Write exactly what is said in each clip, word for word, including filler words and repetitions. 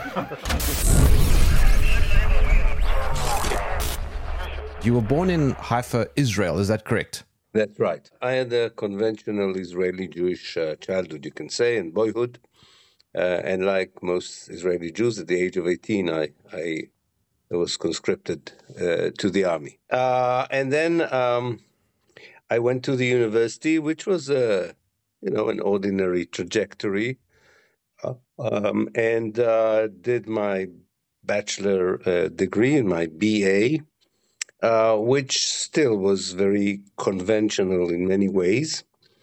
You were born in Haifa, Israel, is that correct? That's right. I had a conventional Israeli Jewish uh, childhood, you can say, and boyhood. Uh, and like most Israeli Jews, at the age of eighteen, I, I was conscripted uh, to the army. Uh, and then um, I went to the university, which was a, you know, an ordinary trajectory, uh, um, and uh, did my bachelor uh, degree and my B A. Uh, which still was very conventional in many ways.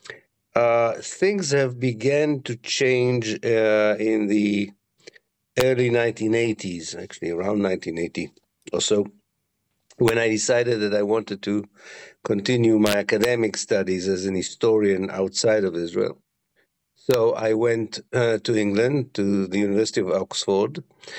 Uh, things have begun to change uh, in the early nineteen eighties, actually around nineteen eighty or so, when I decided that I wanted to continue my academic studies as an historian outside of Israel. So I went uh, to England, to the University of Oxford,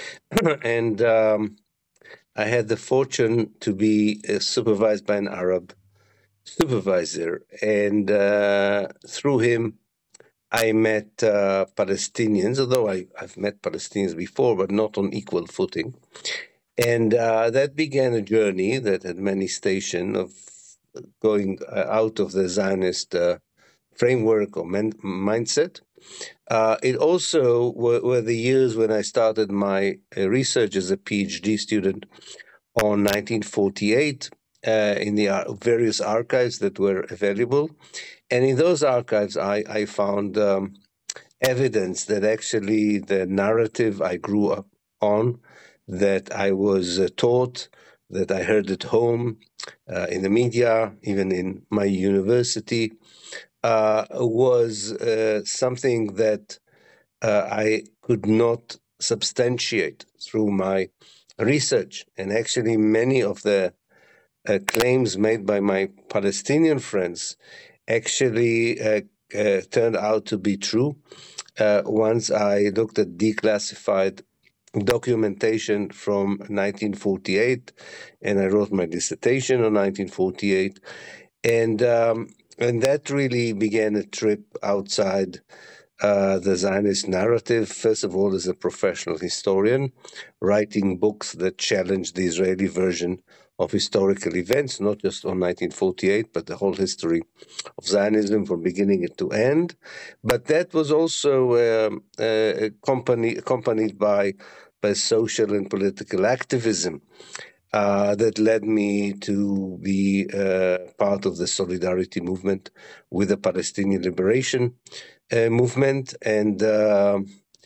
and um, I had the fortune to be uh, supervised by an Arab supervisor, and uh, through him, I met uh, Palestinians, although I, I've met Palestinians before, but not on equal footing. And uh, that began a journey that had many stations of going uh, out of the Zionist uh, framework or men- mindset. Uh, it also were, were the years when I started my uh, research as a PhD student on nineteen forty-eight uh, in the ar- various archives that were available. And in those archives, I, I found um, evidence that actually the narrative I grew up on, that I was uh, taught, that I heard at home, uh, in the media, even in my university, uh, was uh, something that uh, I could not substantiate through my research. And actually, many of the uh, claims made by my Palestinian friends actually uh, uh, turned out to be true. Uh, once I looked at declassified documentation from nineteen forty-eight, and I wrote my dissertation on nineteen forty-eight, and um, and that really began a trip outside uh, the Zionist narrative. First of all, as a professional historian, writing books that challenged the Israeli version of historical events, not just on nineteen forty-eight, but the whole history of Zionism from beginning to end. But that was also um, uh, accompanied, accompanied by, by social and political activism uh, that led me to be uh, part of the solidarity movement with the Palestinian liberation uh, movement. And uh,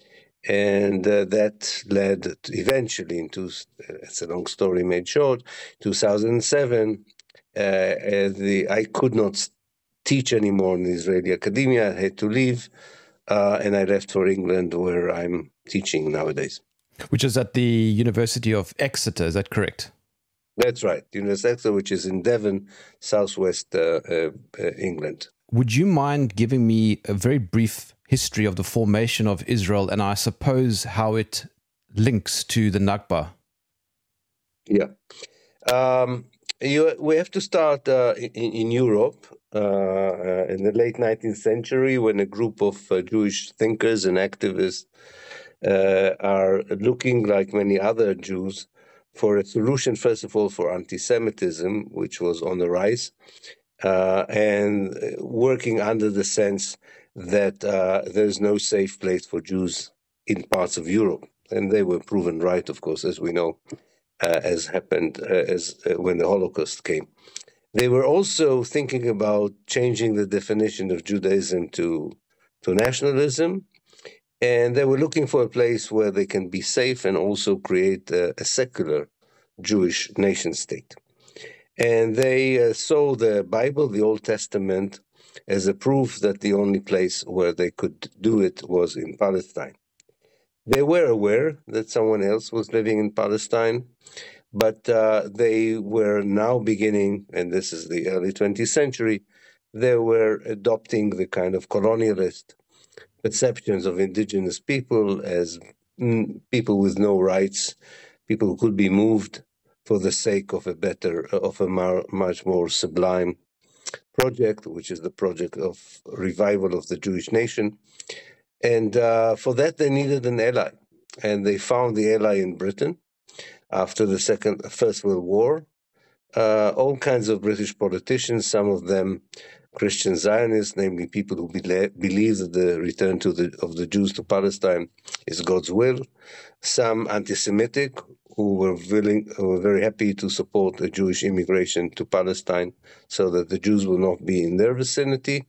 And uh, that led to eventually into, uh, it's a long story made short, two thousand seven, uh, the, I could not teach anymore in the Israeli academia. I had to leave, uh, and I left for England, where I'm teaching nowadays. Which is at the University of Exeter, is that correct? That's right, University of Exeter, which is in Devon, southwest uh, uh, uh, England. Would you mind giving me a very brief history of the formation of Israel, and I suppose how it links to the Nakba? Yeah. Um, you, we have to start uh, in, in Europe uh, uh, in the late nineteenth century, when a group of uh, Jewish thinkers and activists uh, are looking, like many other Jews, for a solution, first of all, for anti-Semitism, which was on the rise, uh, and working under the sense that uh, there's no safe place for Jews in parts of Europe. And they were proven right, of course, as we know, uh, as happened uh, as uh, when the Holocaust came. They were also thinking about changing the definition of Judaism to, to nationalism, and they were looking for a place where they can be safe and also create a, a secular Jewish nation state. And they uh, saw the Bible, the Old Testament, as a proof that the only place where they could do it was in Palestine. They were aware that someone else was living in Palestine, but uh, they were now beginning, and this is the early twentieth century, they were adopting the kind of colonialist perceptions of indigenous people as mm, people with no rights, people who could be moved for the sake of a better, of a mar- much more sublime project, which is the project of revival of the Jewish nation. And uh, for that, they needed an ally. and they found the ally in Britain after the second, First World War. Uh, all kinds of British politicians, some of them Christian Zionists, namely people who believe, believe that the return to the, of the Jews to Palestine is God's will. Some anti-Semitic who were willing, who were very happy to support a Jewish immigration to Palestine so that the Jews will not be in their vicinity.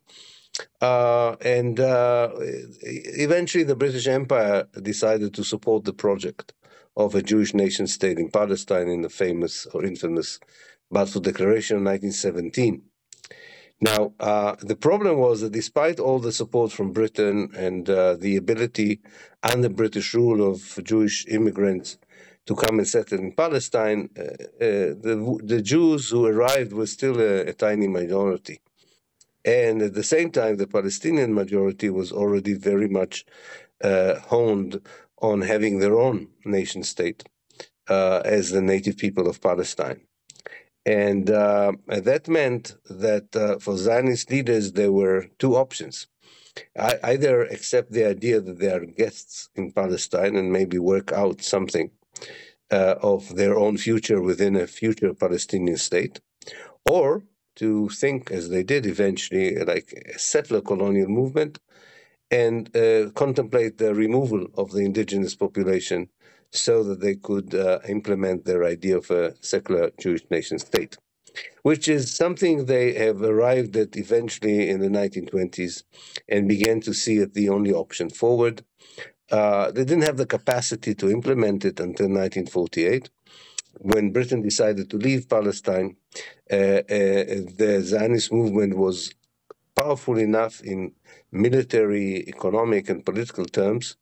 Uh, and uh, eventually the British Empire decided to support the project of a Jewish nation state in Palestine in the famous or infamous Balfour Declaration of nineteen seventeen. Now, uh, the problem was that despite all the support from Britain and uh, the ability under British rule of Jewish immigrants to come and settle in Palestine, uh, uh, the, the Jews who arrived were still a, a tiny minority. And at the same time, the Palestinian majority was already very much uh, honed on having their own nation state uh, as the native people of Palestine. And uh, that meant that uh, for Zionist leaders, there were two options. I, either accept the idea that they are guests in Palestine and maybe work out something uh, of their own future within a future Palestinian state, or to think, as they did eventually, like a settler colonial movement, and uh, contemplate the removal of the indigenous population so that they could uh, implement their idea of a secular Jewish nation state, which is something they have arrived at eventually in the nineteen twenties and began to see it the only option forward. Uh, they didn't have the capacity to implement it until nineteen forty-eight. When Britain decided to leave Palestine, uh, uh, the Zionist movement was powerful enough in military, economic, and political terms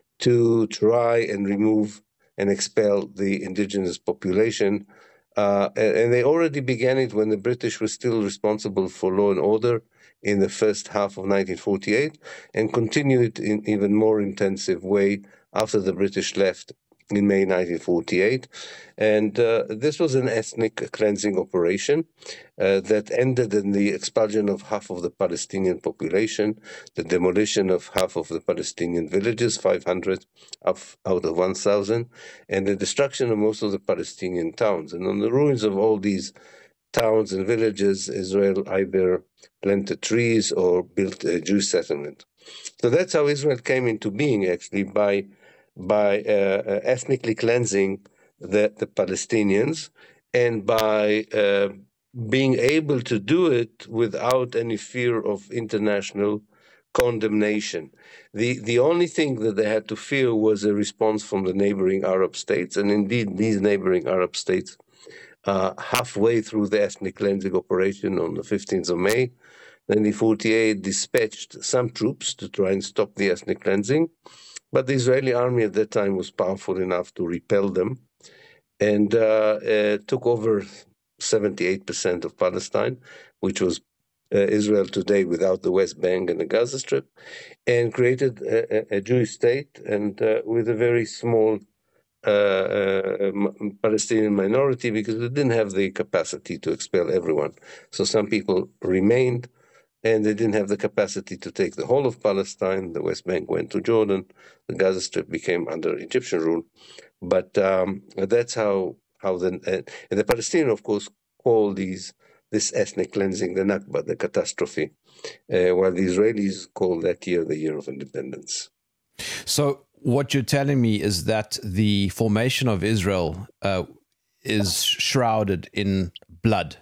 to try and remove and expel the indigenous population. Uh, and they already began it when the British were still responsible for law and order in the first half of nineteen forty-eight, and continued in even more intensive way after the British left in May nineteen forty-eight. And uh, this was an ethnic cleansing operation uh, that ended in the expulsion of half of the Palestinian population, the demolition of half of the Palestinian villages, five hundred out of one thousand, and the destruction of most of the Palestinian towns. And on the ruins of all these towns and villages, Israel either planted trees or built a Jewish settlement. So that's how Israel came into being, actually, by by uh, ethnically cleansing the, the Palestinians, and by uh, being able to do it without any fear of international condemnation. The, the only thing that they had to fear was a response from the neighboring Arab states, and indeed these neighboring Arab states, uh, halfway through the ethnic cleansing operation on the fifteenth of May, nineteen forty-eight, dispatched some troops to try and stop the ethnic cleansing. But the Israeli army at that time was powerful enough to repel them, and uh, uh, took over seventy-eight percent of Palestine, which was uh, Israel today without the West Bank and the Gaza Strip, and created a, a Jewish state, and uh, with a very small uh, uh, Palestinian minority, because they didn't have the capacity to expel everyone. So some people remained, and they didn't have the capacity to take the whole of Palestine. The West Bank went to Jordan. The Gaza Strip became under Egyptian rule. But um, that's how how the uh, and the Palestinians, of course, call these this ethnic cleansing the Nakba, the catastrophe, uh, while the Israelis call that year the year of independence. So what you're telling me is that the formation of Israel uh, is shrouded in blood.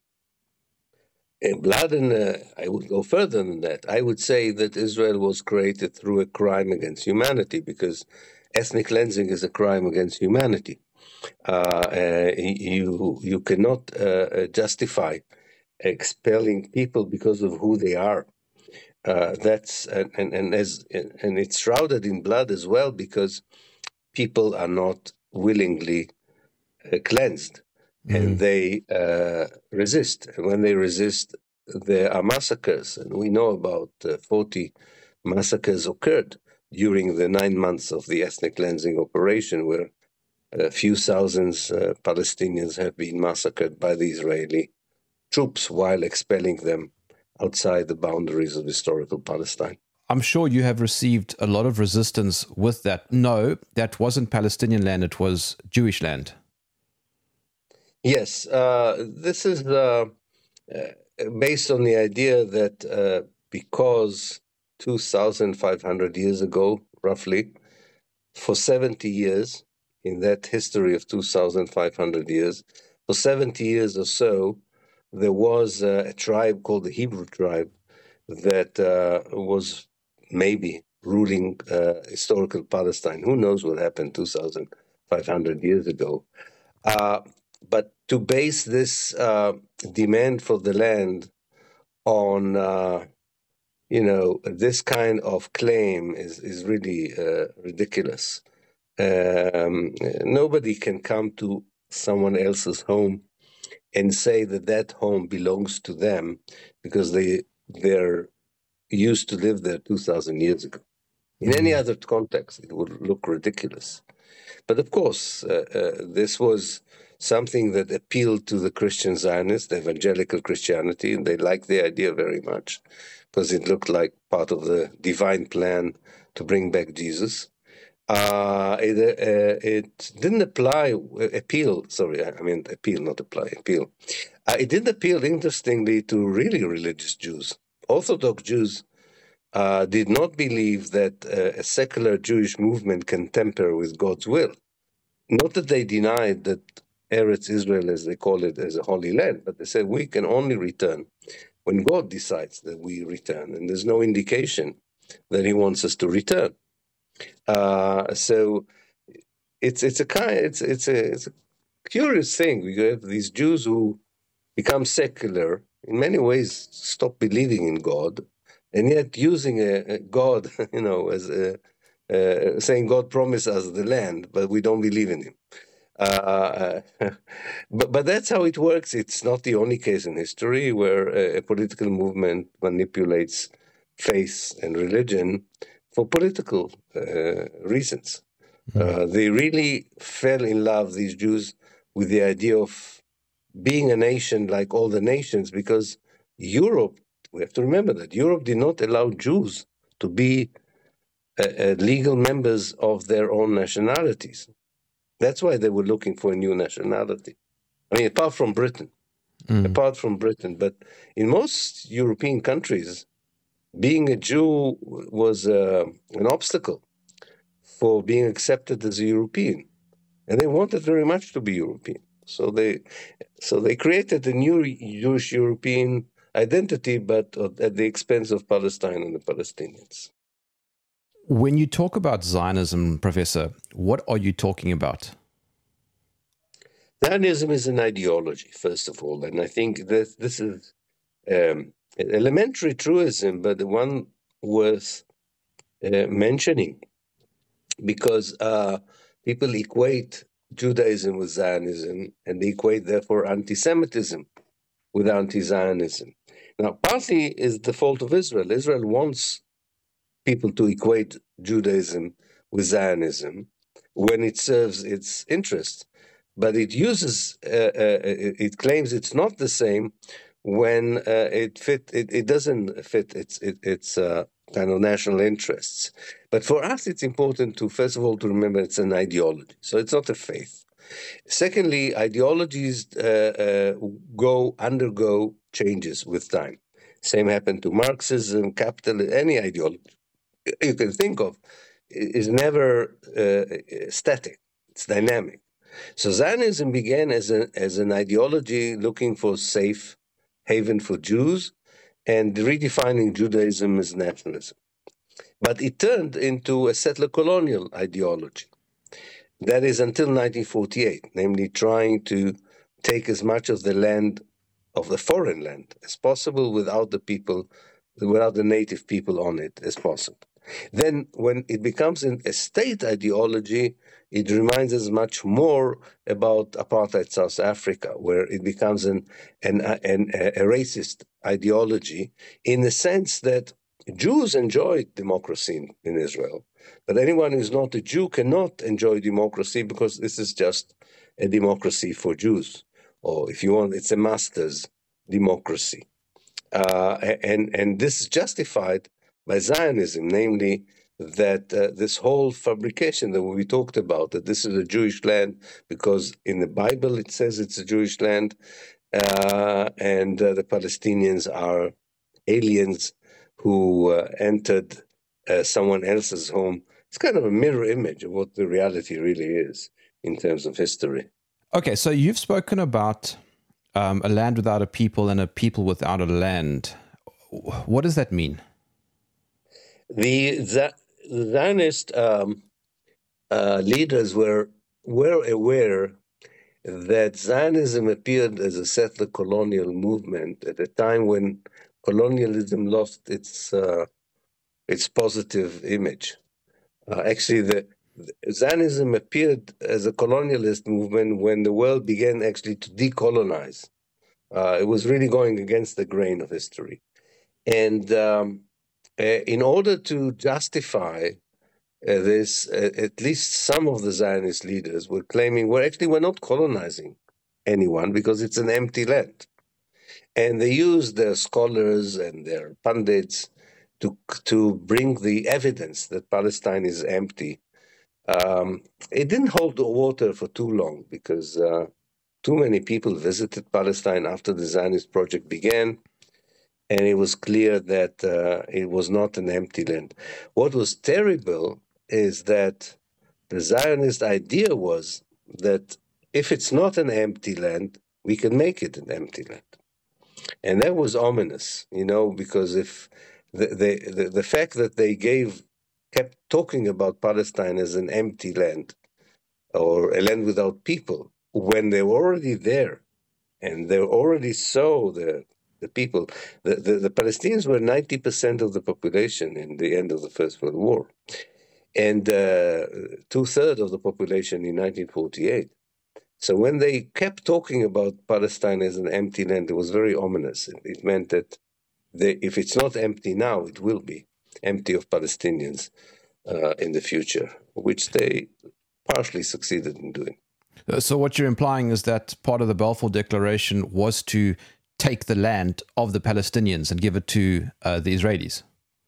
In blood, and uh, I would go further than that. I would say that Israel was created through a crime against humanity, because ethnic cleansing is a crime against humanity. Uh, uh, you you cannot uh, justify expelling people because of who they are. Uh, that's and, and and as and it's shrouded in blood as well, because people are not willingly uh, cleansed. And they uh, resist. And when they resist, there are massacres. And we know about uh, forty massacres occurred during the nine months of the ethnic cleansing operation, where a few thousands uh, Palestinians have been massacred by the Israeli troops while expelling them outside the boundaries of historical Palestine. I'm sure you have received a lot of resistance with that. No, that wasn't Palestinian land, it was Jewish land. Yes, uh, this is uh, uh, based on the idea that uh, because two thousand five hundred years ago, roughly, for seventy years, in that history of two thousand five hundred years, for seventy years or so, there was uh, a tribe called the Hebrew tribe that uh, was maybe ruling uh, historical Palestine. Who knows what happened two thousand five hundred years ago? Uh, but to base this uh, demand for the land on, uh, you know, this kind of claim is, is really uh, ridiculous. Um, nobody can come to someone else's home and say that that home belongs to them because they they're used to live there two thousand years ago. In any other context, it would look ridiculous. But of course, uh, uh, this was something that appealed to the Christian Zionists, the evangelical Christianity, and they liked the idea very much because it looked like part of the divine plan to bring back Jesus. Uh, it, uh, it didn't apply, appeal, sorry, I mean appeal, not apply, appeal. Uh, it didn't appeal, interestingly, to really religious Jews. Orthodox Jews uh, did not believe that uh, a secular Jewish movement can tamper with God's will. Not that they denied that Eretz Israel, as they call it, as a holy land, but they said we can only return when God decides that we return, and there's no indication that He wants us to return. Uh, so it's it's a kind it's it's a it's a curious thing. We have these Jews who become secular, in many ways stop believing in God, and yet using a, a God, you know, as a, uh, saying God promised us the land, but we don't believe in Him. Uh, but but that's how it works. It's not the only case in history where a, a political movement manipulates faith and religion for political uh, reasons. Mm. Uh, they really fell in love, these Jews, with the idea of being a nation like all the nations, because Europe, we have to remember that Europe did not allow Jews to be uh, uh, legal members of their own nationalities. That's why they were looking for a new nationality. I mean, apart from Britain, mm. apart from Britain, but in most European countries, being a Jew was uh, an obstacle for being accepted as a European, and they wanted very much to be European. So they, so they created a new Jewish European identity, but at the expense of Palestine and the Palestinians. When you talk about Zionism, Professor, what are you talking about? Zionism is an ideology, first of all, and I think that this is um, an elementary truism, but the one worth uh, mentioning, because uh, people equate Judaism with Zionism, and they equate, therefore, anti-Semitism with anti-Zionism. Now, partly is the fault of Israel. Israel wants people to equate Judaism with Zionism when it serves its interests, but it uses, uh, uh, it claims it's not the same when uh, it fit. It, it doesn't fit its it, its uh, kind of national interests. But for us, it's important to, first of all, to remember it's an ideology. So it's not a faith. Secondly, ideologies uh, uh, go, undergo changes with time. Same happened to Marxism, capitalism, any ideology you can think of is never uh, static. It's dynamic. So Zionism began as, a, as an ideology looking for safe haven for Jews and redefining Judaism as nationalism. But it turned into a settler colonial ideology. That is until nineteen forty-eight, namely trying to take as much of the land, of the foreign land, as possible without the people, without the native people on it as possible. Then when it becomes an, a state ideology, it reminds us much more about apartheid South Africa, where it becomes an, an, an, a racist ideology in the sense that Jews enjoyed democracy in, in Israel, but anyone who's not a Jew cannot enjoy democracy because this is just a democracy for Jews, or if you want, it's a master's democracy. Uh, and, and this is justified by Zionism, namely that uh, this whole fabrication that we talked about, that this is a Jewish land because in the Bible it says it's a Jewish land, uh, and uh, the Palestinians are aliens who uh, entered uh, someone else's home. It's kind of a mirror image of what the reality really is in terms of history. Okay, so you've spoken about um, a land without a people and a people without a land. What does that mean? The, the Zionist um, uh, leaders were were aware that Zionism appeared as a settler colonial movement at a time when colonialism lost its uh, its positive image. Uh, actually, the, the Zionism appeared as a colonialist movement when the world began actually to decolonize. Uh, it was really going against the grain of history, and um, uh, in order to justify uh, this, uh, at least some of the Zionist leaders were claiming, well, actually, we're not colonizing anyone because it's an empty land. And they used their scholars and their pundits to, to bring the evidence that Palestine is empty. Um, it didn't hold the water for too long because uh, too many people visited Palestine after the Zionist project began. And it was clear that uh, it was not an empty land. What was terrible is that the Zionist idea was that if it's not an empty land, we can make it an empty land. And that was ominous, you know, because if the, the, the, the fact that they gave, kept talking about Palestine as an empty land or a land without people, when they were already there and they already saw the The people, the, the, the Palestinians were ninety percent of the population in the end of the First World War, and uh, two-thirds of the population in nineteen forty-eight. So when they kept talking about Palestine as an empty land, it was very ominous. It, it meant that they, if it's not empty now, it will be empty of Palestinians uh, in the future, which they partially succeeded in doing. So what you're implying is that part of the Balfour Declaration was to take the land of the Palestinians and give it to uh, the Israelis?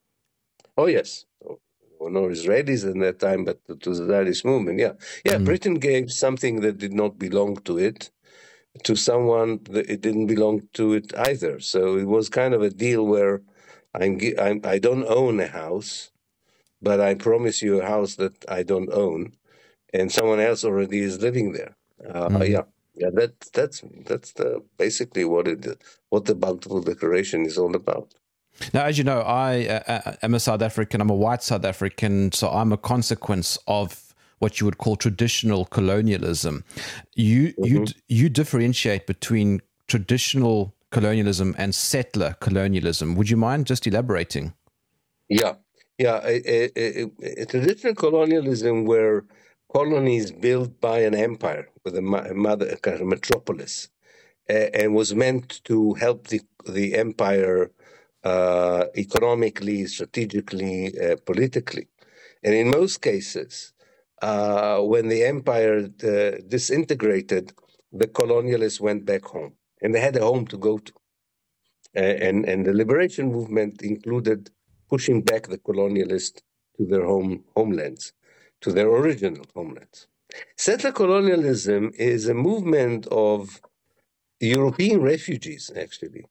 Oh, yes. There were no Israelis in that time, but to the Zionist movement, yeah. Yeah, mm. Britain gave something that did not belong to it to someone that it didn't belong to it either. So it was kind of a deal where I'm, I'm, I don't own a house, but I promise you a house that I don't own, and someone else already is living there. Uh, mm. Yeah. Yeah, that, that's that's the, basically what it what the Balfour Declaration is all about. Now, as you know, I uh, am a South African. I'm a white South African, so I'm a consequence of what you would call traditional colonialism. You mm-hmm. you you differentiate between traditional colonialism and settler colonialism. Would you mind just elaborating? Yeah, yeah. A, a, a, a traditional colonialism where colonies built by an empire with a mother, a kind of metropolis, uh, and was meant to help the the empire uh, economically, strategically, uh, politically. And in most cases, uh, when the empire uh, disintegrated, the colonialists went back home, and they had a home to go to. Uh, and and the liberation movement included pushing back the colonialists to their home homelands, to their original homelands. Settler colonialism is a movement of European refugees, actually,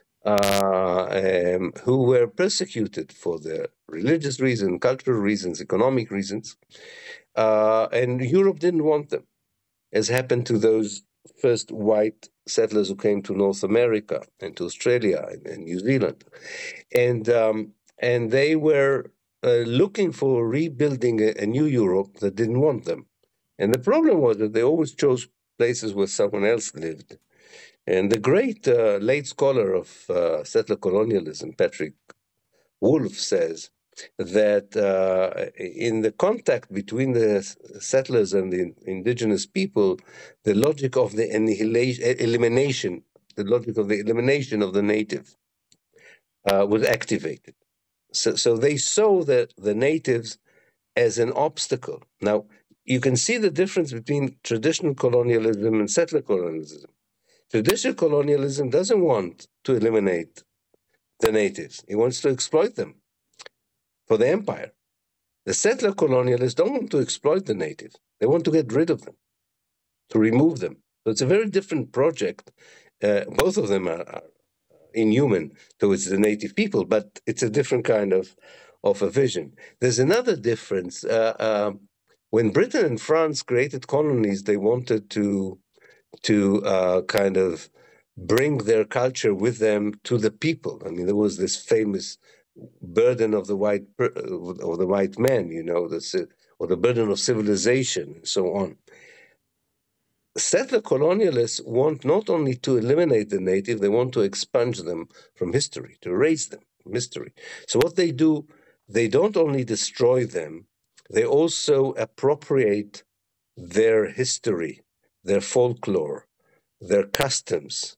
uh, um, who were persecuted for their religious reasons, cultural reasons, economic reasons, uh, and Europe didn't want them, as happened to those first white settlers who came to North America and to Australia and, and New Zealand. And, um, and they were uh, looking for rebuilding a, a new Europe that didn't want them. And the problem was that they always chose places where someone else lived. And the great uh, late scholar of uh, settler colonialism, Patrick Wolf, says that uh, in the contact between the settlers and the indigenous people, the logic of the annihilation, elimination, the logic of the elimination of the native uh, was activated. So, so they saw that the natives as an obstacle. Now, you can see the difference between traditional colonialism and settler colonialism. Traditional colonialism doesn't want to eliminate the natives. It wants to exploit them. for the empire. The settler colonialists don't want to exploit the natives. They want to get rid of them, to remove them. So it's a very different project. Uh, both of them are, are inhuman towards the native people, but it's a different kind of, of a vision. There's another difference. Uh, uh, when Britain and France created colonies, they wanted to, to uh, kind of bring their culture with them to the people. I mean, there was this famous burden of the white of the white man, you know, the, or the burden of civilization, and so on. Settler colonialists want not only to eliminate the native, they want to expunge them from history, to erase them from history. So what they do, they don't only destroy them, they also appropriate their history, their folklore, their customs.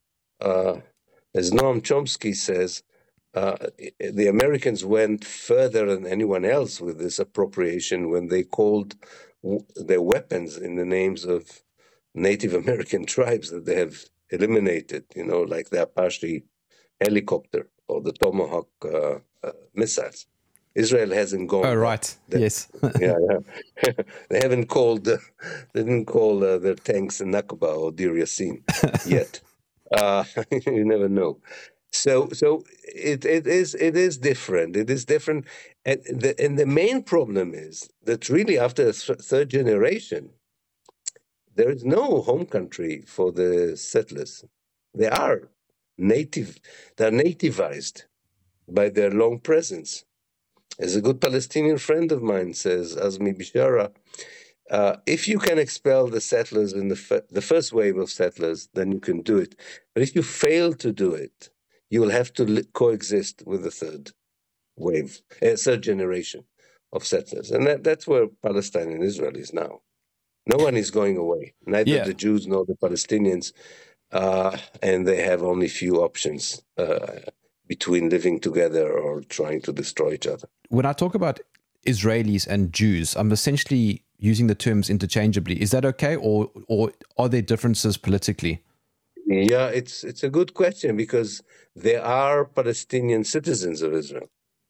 Uh, as Noam Chomsky says, uh, the Americans went further than anyone else with this appropriation when they called w- their weapons in the names of Native American tribes that they have eliminated, you know, like the Apache helicopter or the Tomahawk uh, uh, missiles. Israel hasn't gone. Oh, right. That, yes. yeah, yeah. They haven't called, uh, they didn't call uh, their tanks Nakba or Deir Yassin yet. Uh, you never know. So, so it, it is it is different. It is different, and the and the main problem is that really after the th- third generation, there is no home country for the settlers. They are native. They are nativized by their long presence. As a good Palestinian friend of mine says, Azmi Bishara, uh, if you can expel the settlers in the f- the first wave of settlers, then you can do it. But if you fail to do it, you will have to li- coexist with the third wave, uh, third generation of settlers. And that, that's where Palestine and Israel is now. No one is going away, neither Yeah. the Jews nor the Palestinians, uh, and they have only few options uh, between living together or trying to destroy each other. When I talk about Israelis and Jews, I'm essentially using the terms interchangeably. Is that okay, or or are there differences politically? Yeah, it's it's a good question because they are Palestinian citizens of Israel.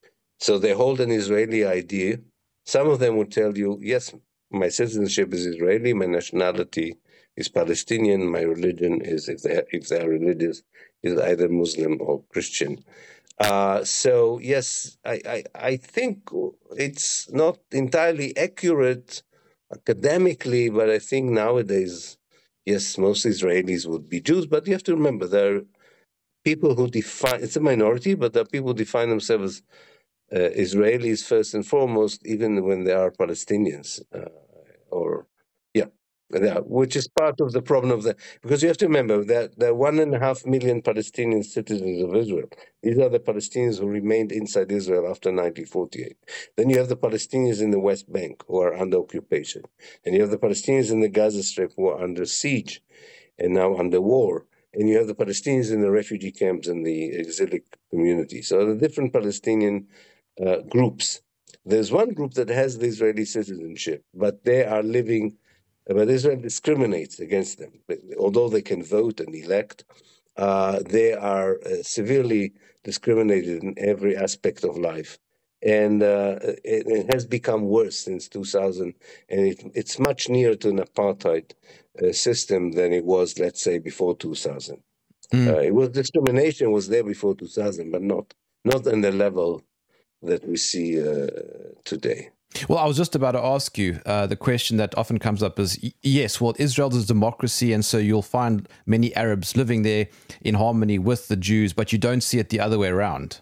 So they hold an Israeli I D. Some of them would tell you, yes, my citizenship is Israeli, my nationality is Palestinian, my religion is, if they, if they are religious, is either Muslim or Christian. Uh, so, yes, I, I, I think it's not entirely accurate academically, but I think nowadays, yes, most Israelis would be Jews, but you have to remember there are people who define, it's a minority, but there are people who define themselves as uh, Israelis first and foremost, even when they are Palestinians, uh, or, yeah, yeah, which is part of the problem of the, because you have to remember that there are one and a half million Palestinian citizens of Israel. These are the Palestinians who remained inside Israel after nineteen forty-eight. Then you have the Palestinians in the West Bank who are under occupation. And you have the Palestinians in the Gaza Strip who are under siege and now under war. And you have the Palestinians in the refugee camps and the exilic community. So the different Palestinian uh, groups. There's one group that has the Israeli citizenship, but they are living, but Israel discriminates against them. Although they can vote and elect, uh, they are uh, severely discriminated in every aspect of life. And uh, it, it has become worse since two thousand, and it, it's much nearer to an apartheid uh, system than it was, let's say, before two thousand. Mm. Uh, it was discrimination was there before two thousand, but not not on the level that we see uh, today. Well, I was just about to ask you, uh, the question that often comes up is, yes, well, Israel is a democracy, and so you'll find many Arabs living there in harmony with the Jews, but you don't see it the other way around.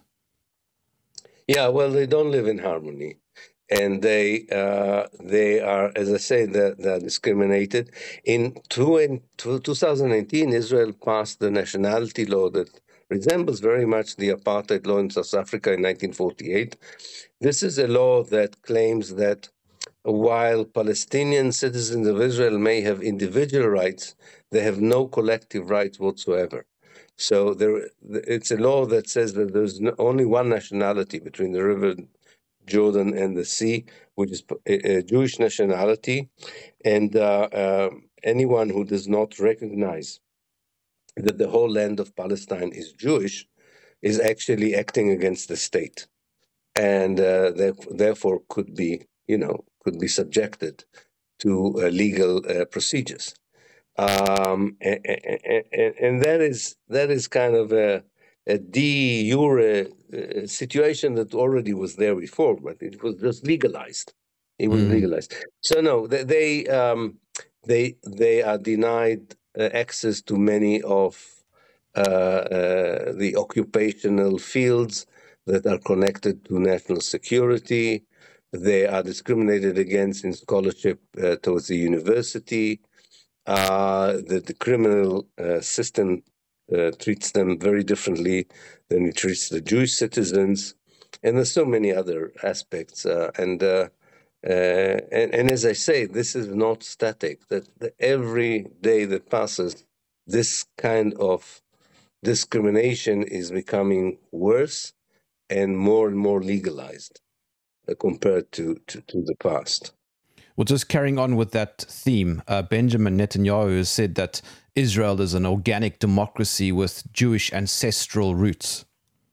Yeah, well, they don't live in harmony. And they uh, they are, as I say, they're, they're discriminated. In, two, in two thousand nineteen, Israel passed the nationality law that resembles very much the apartheid law in South Africa in nineteen forty-eight. This is a law that claims that while Palestinian citizens of Israel may have individual rights, they have no collective rights whatsoever. So there, it's a law that says that there's only one nationality between the river Jordan and the sea, which is a Jewish nationality, and uh, uh, anyone who does not recognize that the whole land of Palestine is Jewish is actually acting against the state. and uh, therefore could be, you know, could be subjected to uh, legal uh, procedures. Um, and, and, and that is that is kind of a, a de jure uh, situation that already was there before, but it was just legalized. It was Mm. legalized. So no, they they um, they, they are denied uh, access to many of uh, uh, the occupational fields that are connected to national security. They are discriminated against in scholarship uh, towards the university. Uh, the, the criminal uh, system uh, treats them very differently than it treats the Jewish citizens, and there's so many other aspects. Uh, and, uh, uh, and and as I say, this is not static. That, that every day that passes, this kind of discrimination is becoming worse and more and more legalized uh, compared to, to, to the past. Well, just carrying on with that theme, uh, Benjamin Netanyahu has said that Israel is an organic democracy with Jewish ancestral roots.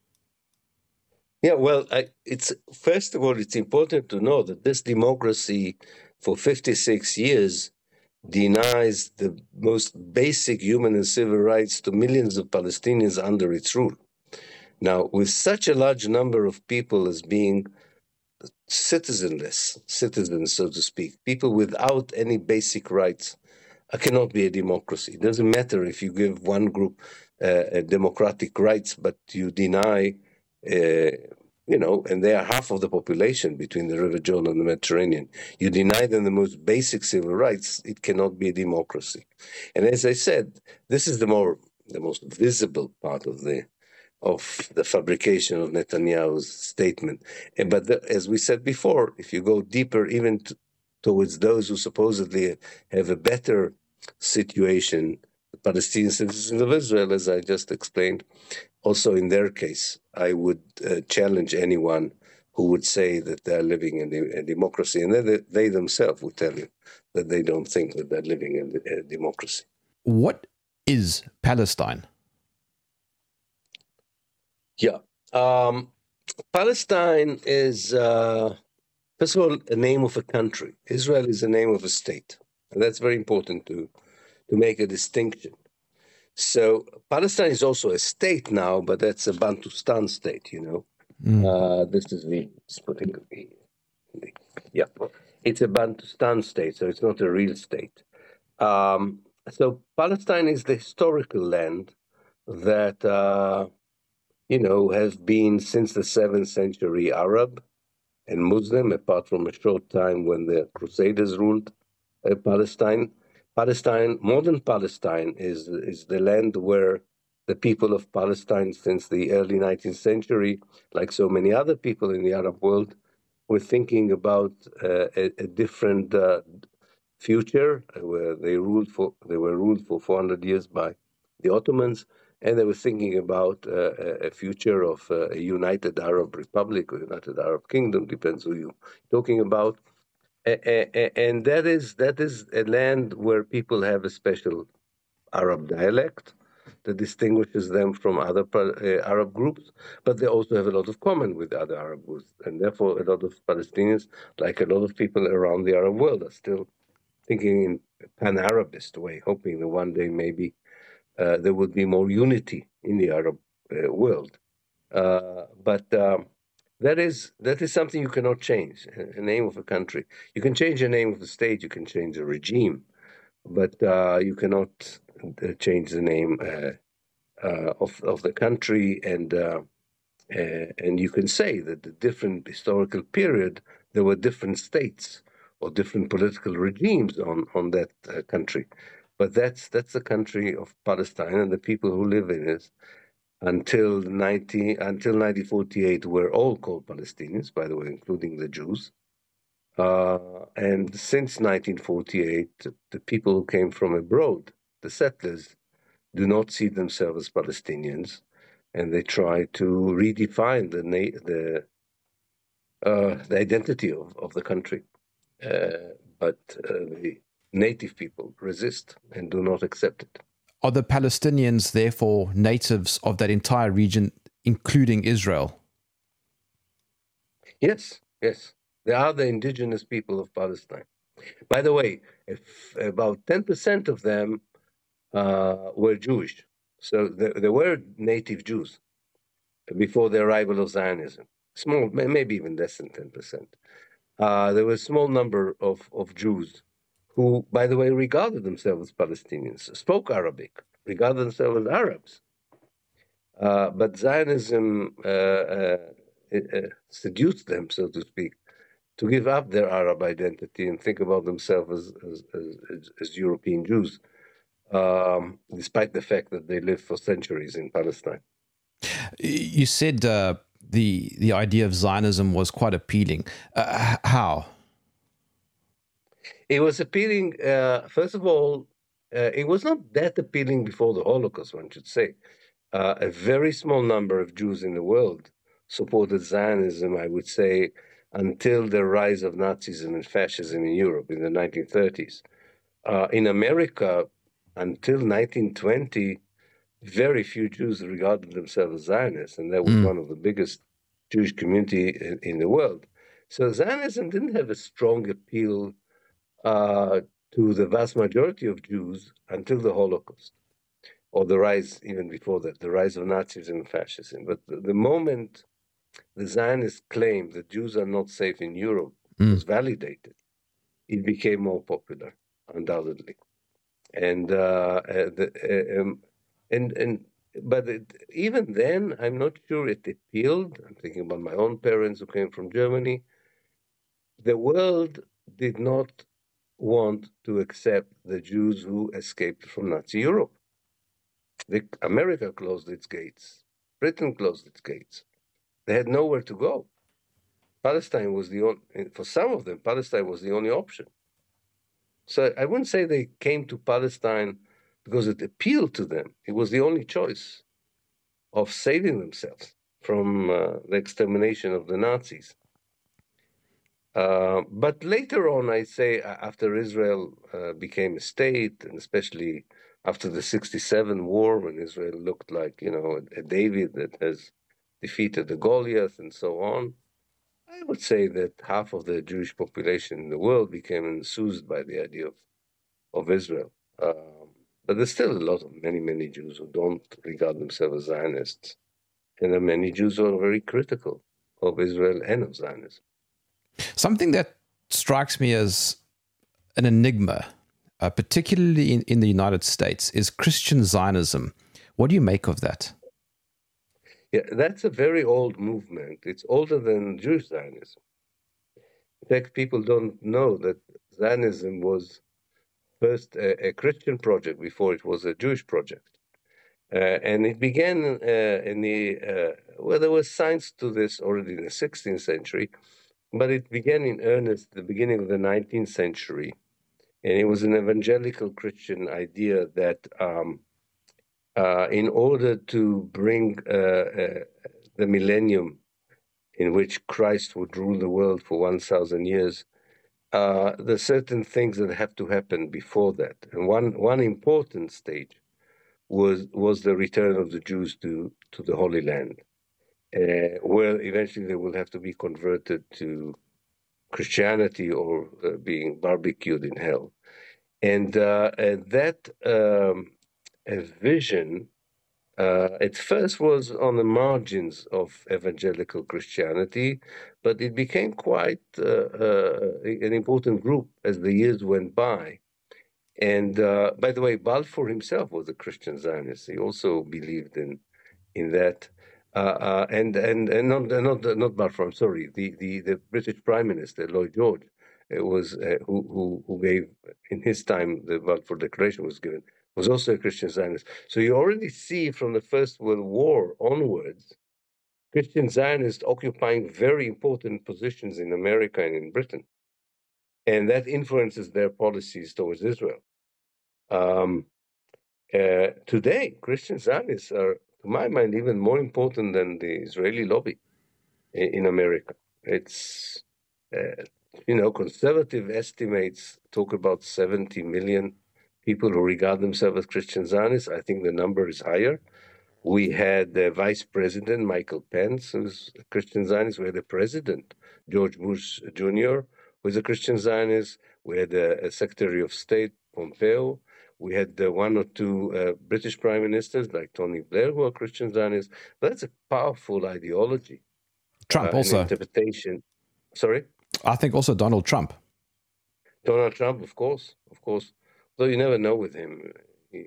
Yeah, well, I, it's first of all, it's important to know that this democracy for fifty-six years denies the most basic human and civil rights to millions of Palestinians under its rule. Now, with such a large number of people as being citizenless, citizens, so to speak, people without any basic rights, uh, cannot be a democracy. It doesn't matter if you give one group uh, democratic rights, but you deny, uh, you know, and they are half of the population between the River Jordan and the Mediterranean. You deny them the most basic civil rights, it cannot be a democracy. And as I said, this is the more the most visible part of the of the fabrication of Netanyahu's statement. But the, as we said before, if you go deeper, even to, towards those who supposedly have a better situation, the Palestinian citizens of Israel, as I just explained, also in their case, I would uh, challenge anyone who would say that they're living in a democracy, and they, they themselves would tell you that they don't think that they're living in a democracy. What is Palestine? Yeah. Um, Palestine is, uh, first of all, a name of a country. Israel is the name of a state. And that's very important to, to make a distinction. So Palestine is also a state now, but that's a Bantustan state, you know. Mm. Uh, this is the, putting the, the, yeah. It's a Bantustan state, so it's not a real state. Um, so Palestine is the historical land that... Uh, you know, has been since the seventh century Arab and Muslim, apart from a short time when the Crusaders ruled uh, Palestine. Palestine, modern Palestine, is is the land where the people of Palestine since the early nineteenth century, like so many other people in the Arab world, were thinking about uh, a, a different uh, future, where they ruled for they were ruled for four hundred years by the Ottomans. And they were thinking about uh, a future of uh, a united Arab Republic or united Arab Kingdom, depends who you're talking about. And that is that is a land where people have a special Arab dialect that distinguishes them from other uh, Arab groups, but they also have a lot of common with other Arab groups. And therefore, a lot of Palestinians, like a lot of people around the Arab world, are still thinking in a pan-Arabist way, hoping that one day maybe Uh, there would be more unity in the Arab uh, world. Uh, but um, that is that is something you cannot change, a name of a country. You can change the name of the state, you can change the regime, but uh, you cannot uh, change the name uh, uh, of, of the country. And, uh, uh, and you can say that the different historical period, there were different states or different political regimes on, on that uh, country. But that's that's the country of Palestine, and the people who live in it until nineteen until nineteen forty-eight were all called Palestinians, by the way, including the Jews. Uh, and since nineteen forty-eight, the people who came from abroad, the settlers, do not see themselves as Palestinians, and they try to redefine the na- the uh, the identity of, of the country. Uh, but uh, the native people resist and do not accept it. Are the Palestinians therefore natives of that entire region, including Israel? Yes, yes. They are the indigenous people of Palestine. By the way, if about ten percent of them uh, were Jewish. So there, there were native Jews before the arrival of Zionism. Small, maybe even less than ten percent. Uh, there was a small number of, of Jews who, by the way, regarded themselves as Palestinians, spoke Arabic, regarded themselves as Arabs. Uh, but Zionism uh, uh, uh, seduced them, so to speak, to give up their Arab identity and think about themselves as, as, as, as European Jews, um, despite the fact that they lived for centuries in Palestine. You said uh, the the idea of Zionism was quite appealing. Uh, how? It was appealing, uh, first of all, uh, it was not that appealing before the Holocaust, one should say. Uh, a very small number of Jews in the world supported Zionism, I would say, until the rise of Nazism and fascism in Europe in the nineteen thirties. Uh, in America, until nineteen twenty, very few Jews regarded themselves as Zionists, and that was mm. one of the biggest Jewish community in, in the world. So Zionism didn't have a strong appeal uh, to the vast majority of Jews until the Holocaust, or the rise, even before that, the rise of Nazism and fascism. But the, the moment the Zionists claimed that Jews are not safe in Europe mm. was validated, it became more popular, undoubtedly. And uh, the, uh, um, and and but it, even then, I'm not sure it appealed. I'm thinking about my own parents who came from Germany. The world did not want to accept the Jews who escaped from Nazi Europe. The, America closed its gates. Britain closed its gates. They had nowhere to go. Palestine was the only, for some of them, Palestine was the only option. So I wouldn't say they came to Palestine because it appealed to them. It was the only choice of saving themselves from uh, the extermination of the Nazis. Uh, but later on, I say, after Israel uh, became a state, and especially after the sixty-seven war, when Israel looked like, you know, a, a David that has defeated the Goliath and so on, I would say that half of the Jewish population in the world became enthused by the idea of, of Israel. Um, but there's still a lot of many, many Jews who don't regard themselves as Zionists. And there are many Jews who are very critical of Israel and of Zionism. Something that strikes me as an enigma, uh, particularly in, in the United States, is Christian Zionism. What do you make of that? Yeah, that's a very old movement. It's older than Jewish Zionism. In fact, people don't know that Zionism was first a, a Christian project before it was a Jewish project. Uh, and it began uh, in the, uh, well, there was signs to this already in the sixteenth century, but it began in earnest at the beginning of the nineteenth century. And it was an evangelical Christian idea that um, uh, in order to bring uh, uh, the millennium in which Christ would rule the world for one thousand years, uh, there are certain things that have to happen before that. And one, one important stage was was the return of the Jews to, to the Holy Land, uh, where eventually they will have to be converted to Christianity or uh, being barbecued in hell. And, uh, and that um, a vision uh, at first was on the margins of evangelical Christianity, but it became quite uh, uh, an important group as the years went by. And uh, by the way, Balfour himself was a Christian Zionist. He also believed in in that. Uh, uh, and and and not not not Balfour. I'm sorry. The the, the British Prime Minister Lloyd George, it was uh, who who who gave in his time the Balfour Declaration was given, was also a Christian Zionist. So you already see from the First World War onwards, Christian Zionists occupying very important positions in America and in Britain, and that influences their policies towards Israel. Um, uh, today, Christian Zionists are, to my mind, even more important than the Israeli lobby in, in America. It's, uh, you know, conservative estimates talk about seventy million people who regard themselves as Christian Zionists. I think the number is higher. We had the Vice President, Michael Pence, who's a Christian Zionist. We had the President, George Bush Junior, who's a Christian Zionist. We had a, a Secretary of State, Pompeo. We had uh, one or two uh, British prime ministers like Tony Blair who are Christian Zionists. But that's a powerful ideology. Trump uh, also. An interpretation. Sorry? I think also Donald Trump. Donald Trump, of course, of course. Though you never know with him. He,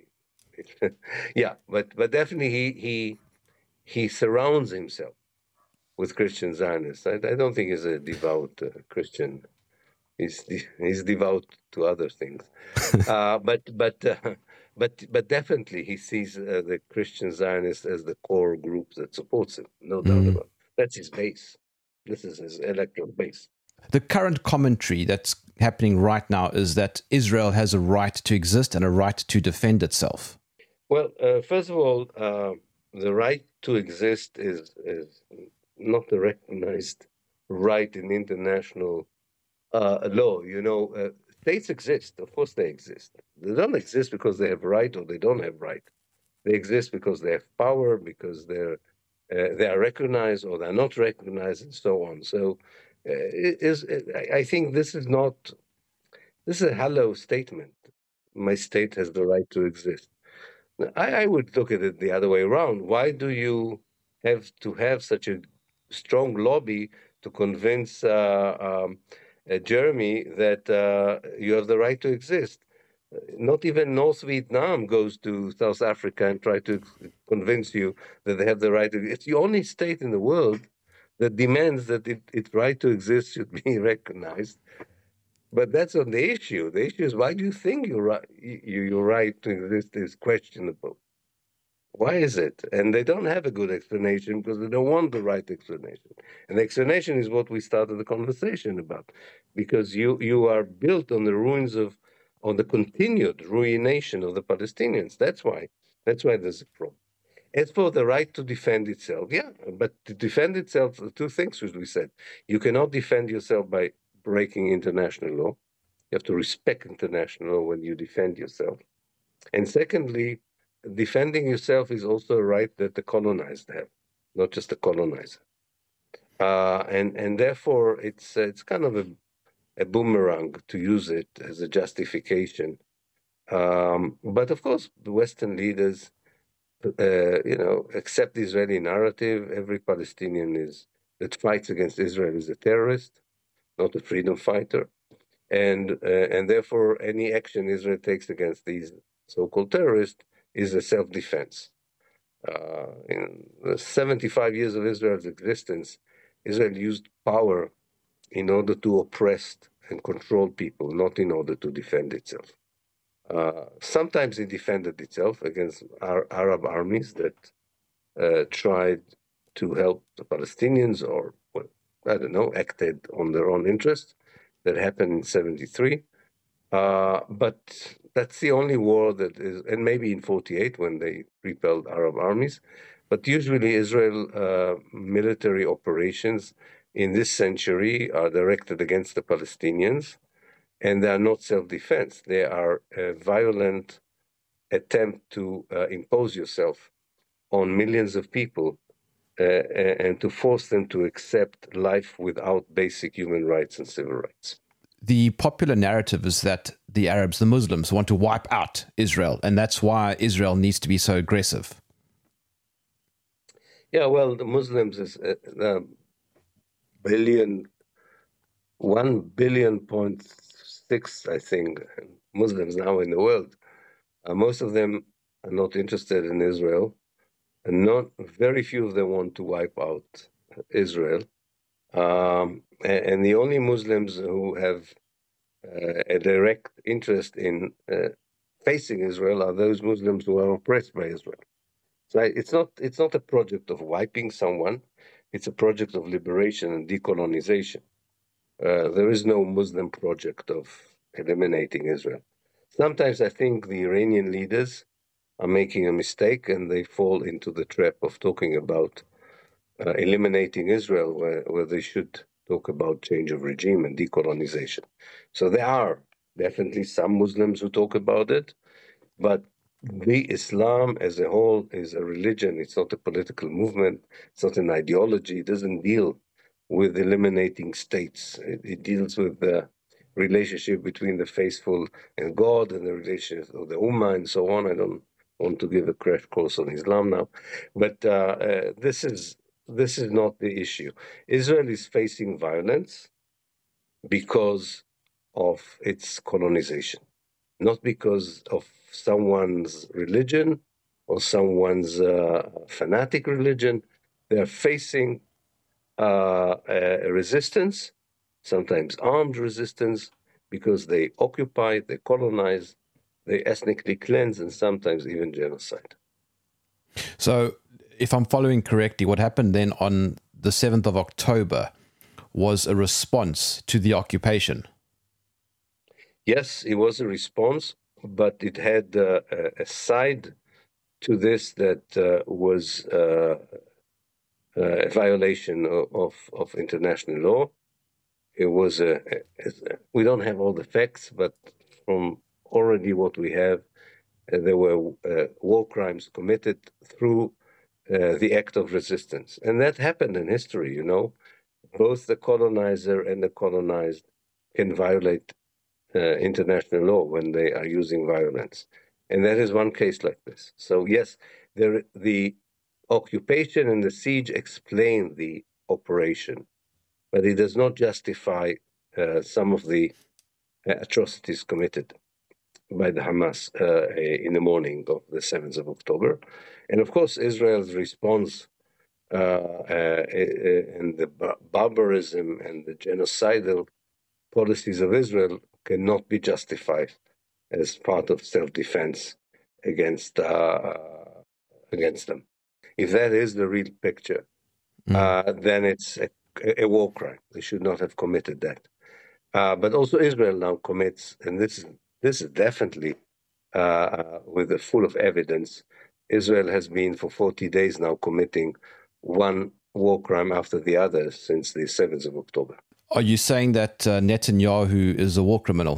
yeah, but but definitely he he he surrounds himself with Christian Zionists. I, I don't think he's a devout uh, Christian. He's he's devout to other things. uh, but but uh, but but definitely he sees uh, the Christian Zionists as the core group that supports him. No doubt Mm. about it. That's his base. This is his electoral base. The current commentary that's happening right now is that Israel has a right to exist and a right to defend itself. Well, uh, first of all, uh, the right to exist is is not a recognized right in international uh, law. You know, uh, states exist. Of course, they exist. They don't exist because they have right or they don't have right. They exist because they have power, because they're uh, they are recognized or they're not recognized, and so on. So, uh, it is I I think this is not this is a hollow statement. My state has the right to exist. I, I would look at it the other way around. Why do you have to have such a strong lobby to convince uh, um, uh, Jeremy that uh, you have the right to exist? Not even North Vietnam goes to South Africa and try to convince you that they have the right to. It's the only state in the world that demands that it, its right to exist should be recognized. But that's not the issue. The issue is, why do you think your right, you, your right to exist is questionable? Why is it? And they don't have a good explanation because they don't want the right explanation. And the explanation is what we started the conversation about, because you you are built on the ruins of, on the continued ruination of the Palestinians. That's why. That's why there's a problem. As for the right to defend itself, yeah, but to defend itself, two things, as we said. You cannot defend yourself by breaking international law. You have to respect international law when you defend yourself. And secondly, defending yourself is also a right that the colonized have, not just the colonizer. Uh, and and therefore, it's uh, it's kind of a, a boomerang to use it as a justification. Um, but of course, the Western leaders, uh, you know, accept the Israeli narrative. Every Palestinian is that fights against Israel is a terrorist, not a freedom fighter. And uh, and therefore, any action Israel takes against these so-called terrorists is a self-defense. Uh, in the seventy-five years of Israel's existence, Israel used power in order to oppress and control people, not in order to defend itself. Uh, sometimes it defended itself against our Arab armies that uh, tried to help the Palestinians, or, well, I don't know, acted on their own interest. That happened in seventy-three. Uh, but that's the only war that is, and maybe in forty-eight when they repelled Arab armies. But usually Israel uh, military operations in this century are directed against the Palestinians, and they are not self-defense. They are a violent attempt to uh, impose yourself on millions of people uh, and to force them to accept life without basic human rights and civil rights. The popular narrative is that the Arabs, the Muslims, want to wipe out Israel, and that's why Israel needs to be so aggressive. Yeah, well, the Muslims is uh, the billion, one billion point six, I think, Muslims now in the world. Uh, most of them are not interested in Israel, and not very few of them want to wipe out Israel. Um, and, and the only Muslims who have uh, a direct interest in uh, facing Israel are those Muslims who are oppressed by Israel. So it's not it's not a project of wiping someone; it's a project of liberation and decolonization. Uh, there is no Muslim project of eliminating Israel. Sometimes I think the Iranian leaders are making a mistake and they fall into the trap of talking about uh, eliminating Israel, where, where they should talk about change of regime and decolonization. So there are definitely some Muslims who talk about it, but the Islam as a whole is a religion. It's not a political movement. It's not an ideology. It doesn't deal with eliminating states. It, it deals with the relationship between the faithful and God and the relationship of the Ummah and so on. I don't want to give a crash course on Islam now, but uh, uh, this is this is not the issue. Israel is facing violence because of its colonization, not because of someone's religion or someone's uh, fanatic religion. They're facing uh, a resistance, sometimes armed resistance, because they occupy, they colonize, they ethnically cleanse, and sometimes even genocide. So, if I'm following correctly, what happened then on the seventh of October was a response to the occupation. Yes, it was a response, but it had uh, a side to this that uh, was uh, a violation of, of international law. It was a, a, a, we don't have all the facts, but from already what we have, uh, there were uh, war crimes committed through uh, the act of resistance. And that happened in history, you know. Both the colonizer and the colonized can violate uh, international law when they are using violence. And that is one case like this. So, yes, there, the occupation and the siege explain the operation, but it does not justify uh, some of the atrocities committed by the Hamas uh, in the morning of the seventh of October. And of course, Israel's response uh, uh, and the bar- barbarism and the genocidal policies of Israel cannot be justified as part of self-defense against uh, against them. If that is the real picture, mm. uh, then it's a, a war crime. They should not have committed that. Uh, but also Israel now commits, and this is this is definitely uh, with the full of evidence. Israel has been for forty days now committing one war crime after the other since the seventh of October. Are you saying that uh, Netanyahu is a war criminal?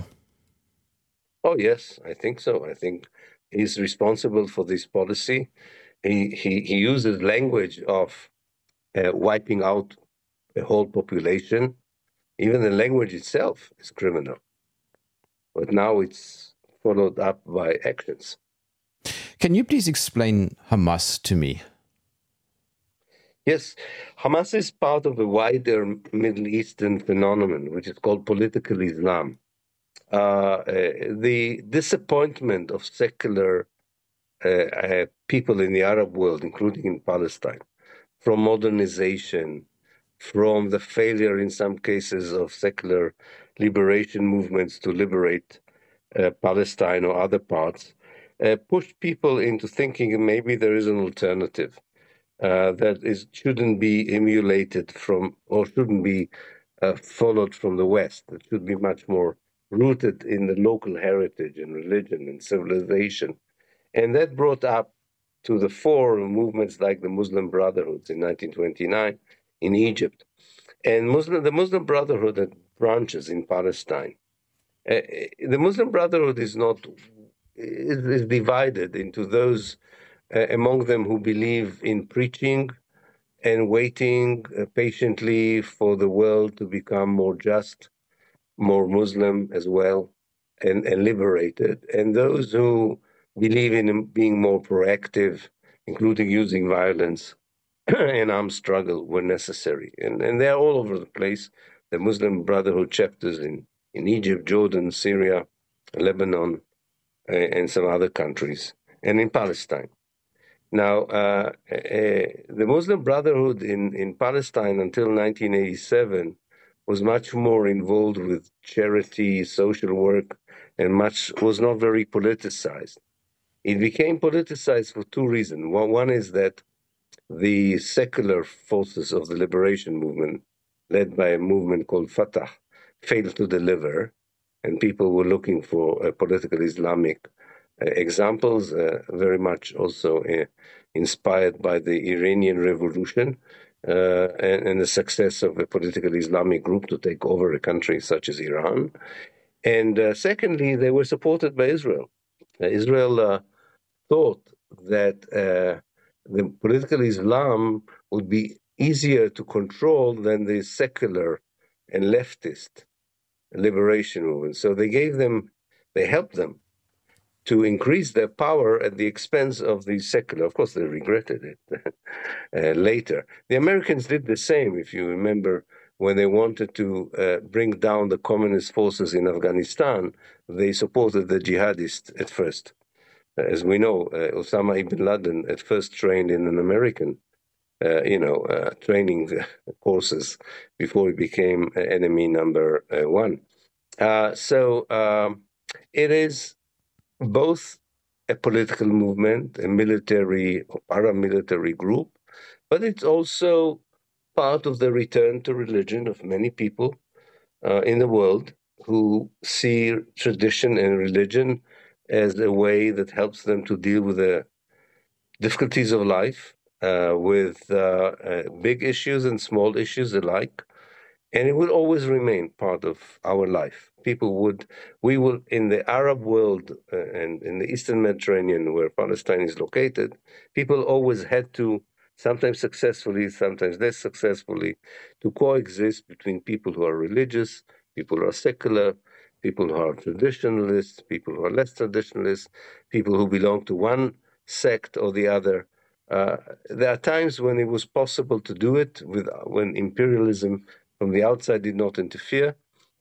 Oh, yes, I think so. I think he's responsible for this policy. He he, he uses language of uh, wiping out a whole population. Even the language itself is criminal. But now it's followed up by actions. Can you please explain Hamas to me? Yes, Hamas is part of a wider Middle Eastern phenomenon, which is called political Islam. Uh, uh, the disappointment of secular uh, uh, people in the Arab world, including in Palestine, from modernization, from the failure in some cases of secular liberation movements to liberate uh, Palestine or other parts, uh, pushed people into thinking maybe there is an alternative. Uh, that is shouldn't be emulated from or shouldn't be uh, followed from the West. It should be much more rooted in the local heritage and religion and civilization. And that brought up to the fore movements like the Muslim Brotherhood in nineteen twenty-nine in Egypt. And Muslim, the Muslim Brotherhood had branches in Palestine. Uh, the Muslim Brotherhood is not is, is divided into those Uh, among them who believe in preaching and waiting uh, patiently for the world to become more just, more Muslim as well, and, and liberated. And those who believe in being more proactive, including using violence and armed struggle where necessary. And, and they're all over the place. The Muslim Brotherhood chapters in, in Egypt, Jordan, Syria, Lebanon, uh, and some other countries, and in Palestine. Now, uh, uh, the Muslim Brotherhood in, in Palestine until nineteen eighty-seven was much more involved with charity, social work, and much was not very politicized. It became politicized for two reasons. One, one is that the secular forces of the liberation movement, led by a movement called Fatah, failed to deliver, and people were looking for a political Islamic Uh, examples, uh, very much also uh, inspired by the Iranian Revolution uh, and, and the success of a political Islamic group to take over a country such as Iran. And uh, secondly, they were supported by Israel. Uh, Israel uh, thought that uh, the political Islam would be easier to control than the secular and leftist liberation movement. So they gave them, they helped them to increase their power at the expense of the secular. Of course, they regretted it uh, later. The Americans did the same, if you remember, when they wanted to uh, bring down the communist forces in Afghanistan. They supported the jihadists at first. As we know, uh, Osama ibn Laden at first trained in an American, uh, you know, uh, training courses before he became enemy number uh, one. Uh, so um, it is both a political movement, a military or paramilitary group, but it's also part of the return to religion of many people uh, in the world who see tradition and religion as a way that helps them to deal with the difficulties of life, uh, with uh, uh, big issues and small issues alike. And it will always remain part of our life. People would, we will, in the Arab world uh, and in the Eastern Mediterranean, where Palestine is located, people always had to, sometimes successfully, sometimes less successfully, to coexist between people who are religious, people who are secular, people who are traditionalists, people who are less traditionalists, people who belong to one sect or the other. Uh, there are times when it was possible to do it with when imperialism from the outside did not interfere,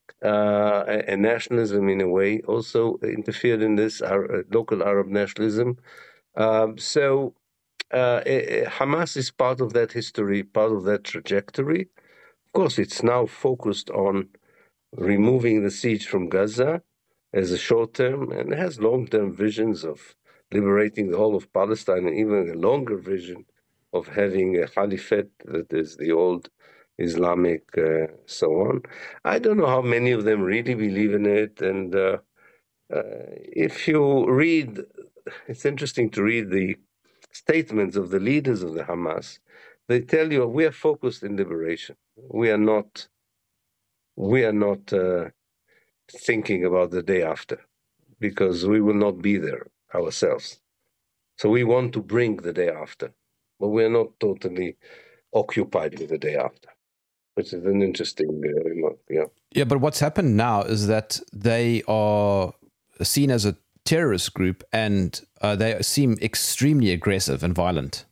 uh, and nationalism in a way also interfered in this, our, uh, local Arab nationalism. Um, so uh, Hamas is part of that history, part of that trajectory. Of course, it's now focused on removing the siege from Gaza as a short term, and it has long-term visions of liberating the whole of Palestine, and even a longer vision of having a caliphate that is the old Islamic, uh, so on. I don't know how many of them really believe in it. And uh, uh, if you read, it's interesting to read the statements of the leaders of the Hamas. They tell you, we are focused in liberation. We are not, we are not uh, thinking about the day after, because we will not be there ourselves. So we want to bring the day after, but we are not totally occupied with the day after. Which is an interesting uh, remark, yeah. Yeah, but what's happened now is that they are seen as a terrorist group, and uh, they seem extremely aggressive and violent.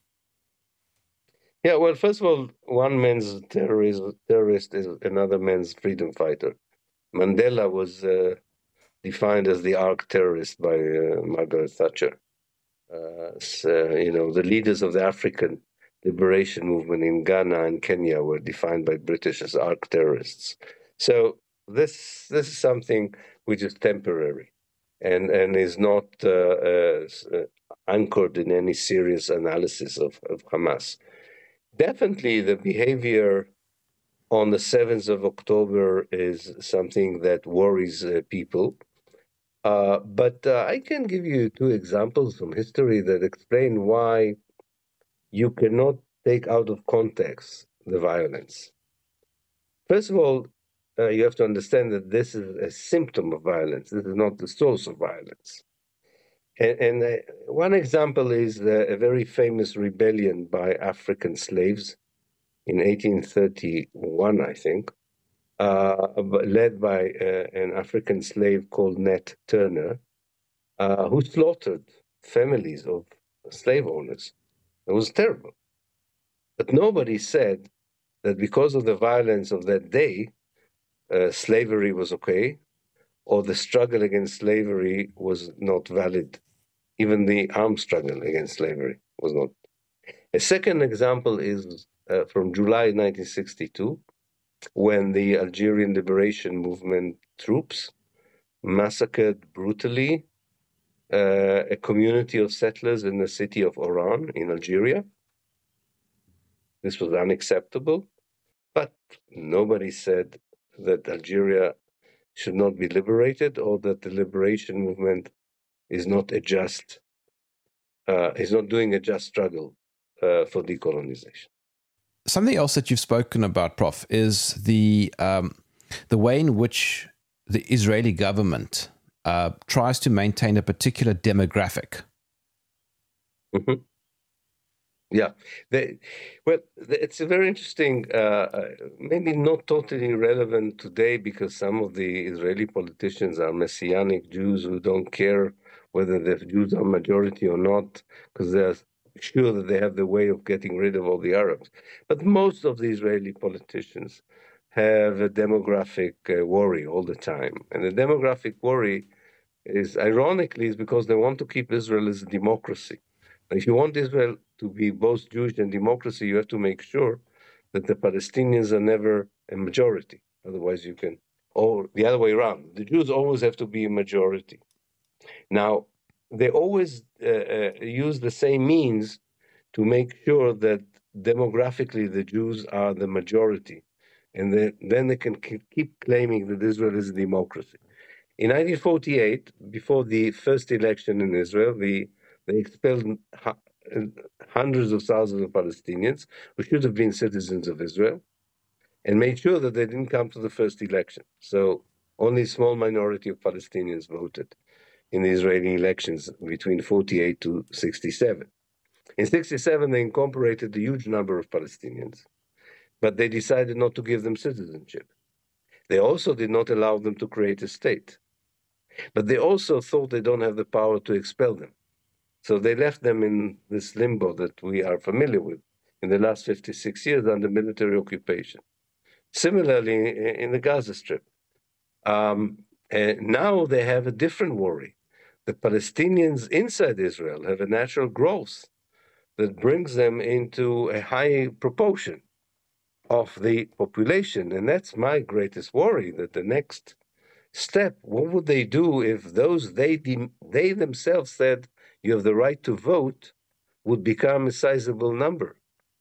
Yeah, well, first of all, one man's terrorist, terrorist is another man's freedom fighter. Mandela was uh, defined as the arch terrorist by uh, Margaret Thatcher. Uh, so, you know, the leaders of the African liberation movement in Ghana and Kenya were defined by British as arch terrorists. So this this is something which is temporary and, and is not uh, uh, anchored in any serious analysis of, of Hamas. Definitely the behavior on the seventh of October is something that worries uh, people. Uh, but uh, I can give you two examples from history that explain why you cannot take out of context the violence. First of all, uh, you have to understand that this is a symptom of violence. This is not the source of violence. And, and uh, one example is uh, a very famous rebellion by African slaves in eighteen thirty-one, I think, uh, led by uh, an African slave called Nat Turner, uh, who slaughtered families of slave owners. It was terrible. But nobody said that because of the violence of that day, uh, slavery was okay, or the struggle against slavery was not valid. Even the armed struggle against slavery was not. A second example is uh, from July nineteen sixty-two, when the Algerian Liberation Movement troops massacred brutally uh, a community of settlers in the city of Oran in Algeria. This was unacceptable, but nobody said that Algeria should not be liberated or that the liberation movement is not a just, uh, is not doing a just struggle uh, for decolonization. Something else that you've spoken about, Professor, is the um, the way in which the Israeli government uh, tries to maintain a particular demographic. Mm-hmm. Yeah, they, well, it's a very interesting, uh, uh, maybe not totally relevant today because some of the Israeli politicians are Messianic Jews who don't care whether the Jews are majority or not because they're sure that they have the way of getting rid of all the Arabs. But most of the Israeli politicians have a demographic uh, worry all the time, and the demographic worry is ironically is because they want to keep Israel as a democracy. If you want Israel to be both Jewish and democracy, you have to make sure that the Palestinians are never a majority. Otherwise, you can, or the other way around. The Jews always have to be a majority. Now, they always uh, uh, use the same means to make sure that demographically the Jews are the majority. And they, then they can keep claiming that Israel is a democracy. In nineteen forty-eight, before the first election in Israel, the, they expelled hundreds of thousands of Palestinians who should have been citizens of Israel and made sure that they didn't come to the first election. So only a small minority of Palestinians voted in the Israeli elections between forty-eight to sixty-seven. In sixty-seven, they incorporated a huge number of Palestinians, but they decided not to give them citizenship. They also did not allow them to create a state. But they also thought they don't have the power to expel them. So they left them in this limbo that we are familiar with in the last fifty-six years under military occupation. Similarly, in the Gaza Strip, um, uh, now they have a different worry. The Palestinians inside Israel have a natural growth that brings them into a high proportion of the population. And that's my greatest worry, that the next step, what would they do if those they they themselves said you have the right to vote would become a sizable number?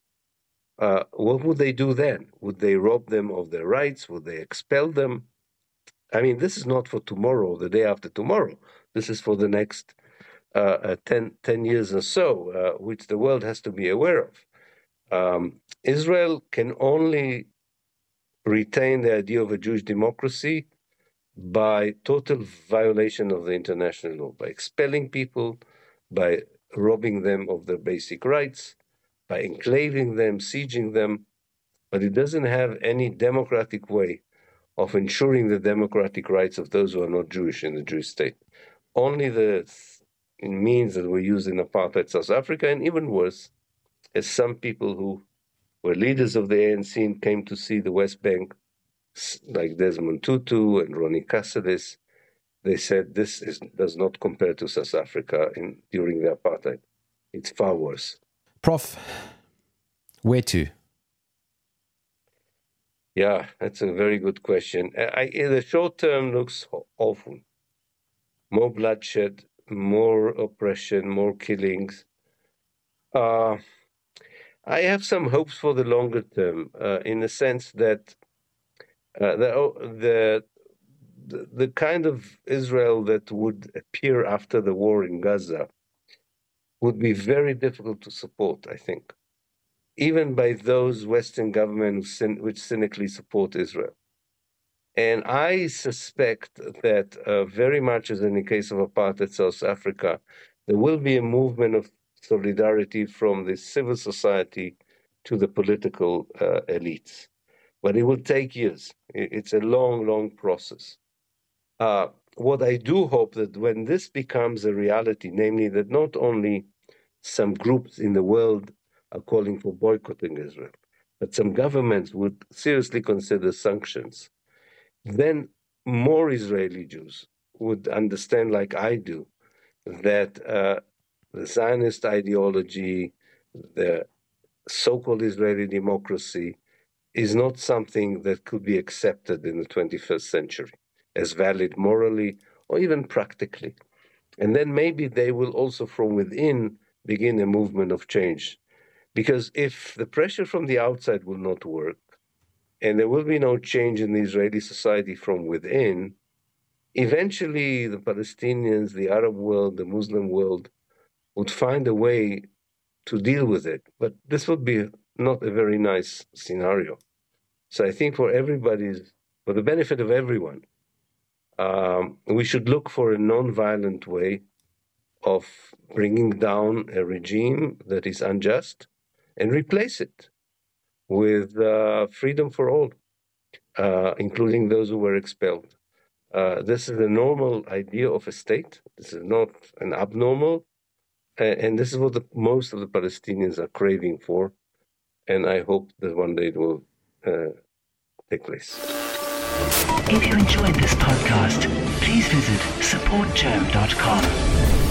Uh, what would they do then? Would they rob them of their rights? Would they expel them? I mean, this is not for tomorrow or the day after tomorrow. This is for the next uh, uh, ten, ten years or so, uh, which the world has to be aware of. Um, Israel can only retain the idea of a Jewish democracy by total violation of the international law, by expelling people, by robbing them of their basic rights, by enclaving them, sieging them. But it doesn't have any democratic way of ensuring the democratic rights of those who are not Jewish in the Jewish state. Only the means that were used in apartheid South Africa, and even worse, as some people who were leaders of the A N C and came to see the West Bank, like Desmond Tutu and Ronnie Cassilis, they said this is, does not compare to South Africa in, during the apartheid. It's far worse. Prof, where to? Yeah, that's a very good question. I, in the short term, looks awful. More bloodshed, more oppression, more killings. Uh, I have some hopes for the longer term, uh, in the sense that uh, the, the the the kind of Israel that would appear after the war in Gaza would be very difficult to support, I think, even by those Western governments which cynically support Israel. And I suspect that uh, very much as in the case of apartheid South Africa, there will be a movement of solidarity from the civil society to the political uh, elites. But it will take years. It's a long, long process. Uh, what I do hope that when this becomes a reality, namely that not only some groups in the world are calling for boycotting Israel, but some governments would seriously consider sanctions, then more Israeli Jews would understand, like I do, that uh, the Zionist ideology, the so-called Israeli democracy, is not something that could be accepted in the twenty-first century as valid morally or even practically. And then maybe they will also from within begin a movement of change. Because if the pressure from the outside will not work, and there will be no change in the Israeli society from within, eventually the Palestinians, the Arab world, the Muslim world would find a way to deal with it. But this would be not a very nice scenario. So I think for everybody's, for the benefit of everyone, um, we should look for a non-violent way of bringing down a regime that is unjust and replace it with uh, freedom for all, uh, including those who were expelled. Uh, this is the normal idea of a state. This is not an abnormal. Uh, and this is what the, most of the Palestinians are craving for. And I hope that one day it will uh, take place. If you enjoyed this podcast, please visit support germ dot com.